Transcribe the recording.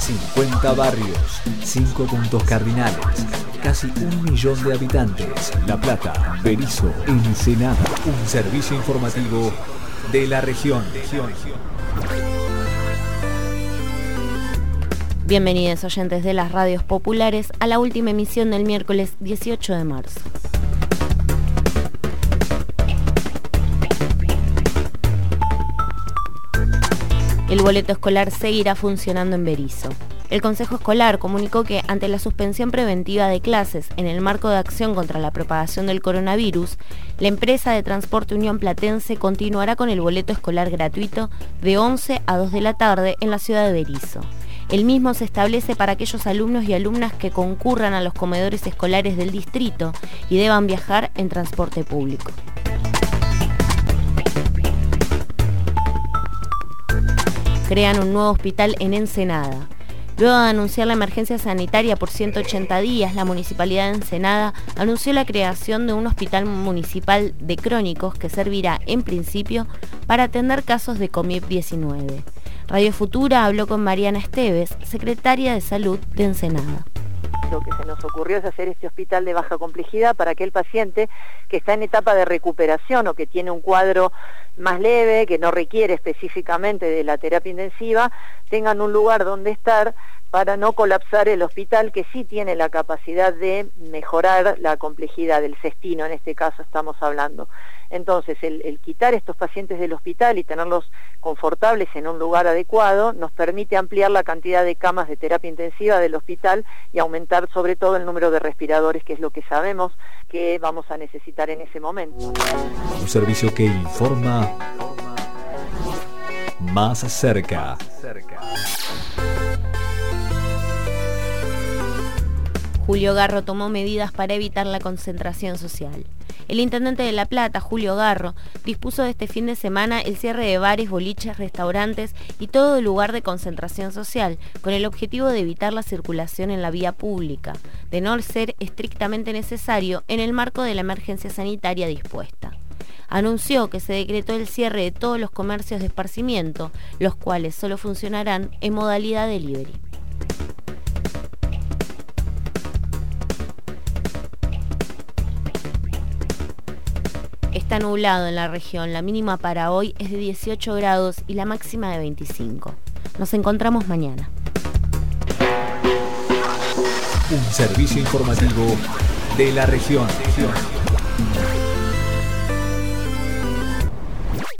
50 barrios, 5 puntos cardinales, casi 1 millón de habitantes. La Plata, Berisso, Ensenada. Un servicio informativo de la región. Bienvenidos oyentes de las radios populares a la última emisión del miércoles 18 de marzo. El boleto escolar seguirá funcionando en Berisso. El Consejo Escolar comunicó que, ante la suspensión preventiva de clases en el marco de acción contra la propagación del coronavirus, la empresa de transporte Unión Platense continuará con el boleto escolar gratuito de 11 a 2 de la tarde en la ciudad de Berisso. El mismo se establece para aquellos alumnos y alumnas que concurran a los comedores escolares del distrito y deban viajar en transporte público. Crean un nuevo hospital en Ensenada. Luego de anunciar la emergencia sanitaria por 180 días, la Municipalidad de Ensenada anunció la creación de un hospital municipal de crónicos que servirá, en principio, para atender casos de COVID-19. Radio Futura habló con Mariana Esteves, secretaria de Salud de Ensenada. Lo que se nos ocurrió es hacer este hospital de baja complejidad para aquel paciente que está en etapa de recuperación o que tiene un cuadro más leve, que no requiere específicamente de la terapia intensiva, tengan un lugar donde estar para no colapsar el hospital, que sí tiene la capacidad de mejorar la complejidad del cestino, en este caso estamos hablando. Entonces, el quitar estos pacientes del hospital y tenerlos confortables en un lugar adecuado nos permite ampliar la cantidad de camas de terapia intensiva del hospital y aumentar sobre todo el número de respiradores, que es lo que sabemos que vamos a necesitar en ese momento. Un servicio que informa más cerca. Julio Garro tomó medidas para evitar la concentración social. El intendente de La Plata, Julio Garro, dispuso de este fin de semana el cierre de bares, boliches, restaurantes y todo lugar de concentración social, con el objetivo de evitar la circulación en la vía pública, de no ser estrictamente necesario en el marco de la emergencia sanitaria dispuesta. Anunció que se decretó el cierre de todos los comercios de esparcimiento, los cuales solo funcionarán en modalidad delivery. Está nublado en la región, la mínima para hoy es de 18 grados y la máxima de 25. Nos encontramos mañana. Un servicio informativo de la región.